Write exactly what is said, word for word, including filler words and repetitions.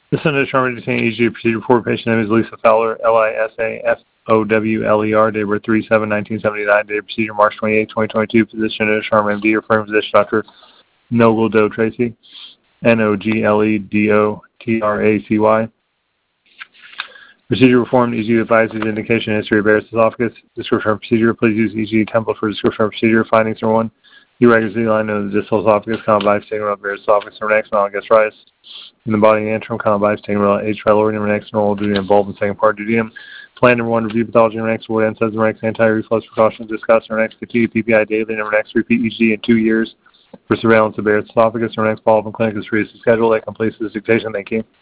This is an determined to E G procedure for patient name is Lisa Fowler, L I S A F O W L E R, date of birth three seven nineteen seventy-nine, date of procedure March twenty-eighth, twenty twenty-two, physician to determine M D, referring physician Doctor Nogle Doe Tracy, N O G L E D O T R A C Y. Procedure performed, E G advises indication and history of Barrett's esophagus. Description of procedure, please use E G template for description of procedure. Findings number one, irregular line of the distal esophagus, common by stigma of Barrett's esophagus, number next, non gastritis. In the body and antrum, common by stigma, H. pylori, number next, normal duodenum, bulb, and second part duodenum. Plan number one, review pathology, number next, what N says, number next, anti-reflux precautions discussed, number next, continue P P I daily, number next, repeat E G in two years for surveillance of Barrett's esophagus, number next, follow-up in clinic is free to schedule. That completes this dictation. Thank you.